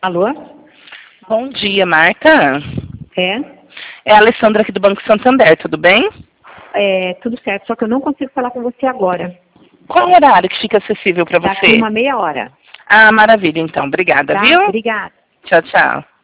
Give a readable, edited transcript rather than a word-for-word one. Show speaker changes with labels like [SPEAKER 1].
[SPEAKER 1] Alô?
[SPEAKER 2] Bom dia, Marta.
[SPEAKER 1] É?
[SPEAKER 2] É a Alessandra aqui do Banco Santander, tudo bem?
[SPEAKER 1] Tudo certo, só que eu não consigo falar com você agora.
[SPEAKER 2] Qual o horário que fica acessível para
[SPEAKER 1] Daqui
[SPEAKER 2] você?
[SPEAKER 1] uma meia hora.
[SPEAKER 2] Ah, maravilha, então. Obrigada,
[SPEAKER 1] Tá?
[SPEAKER 2] viu?
[SPEAKER 1] Obrigada.
[SPEAKER 2] Tchau, tchau.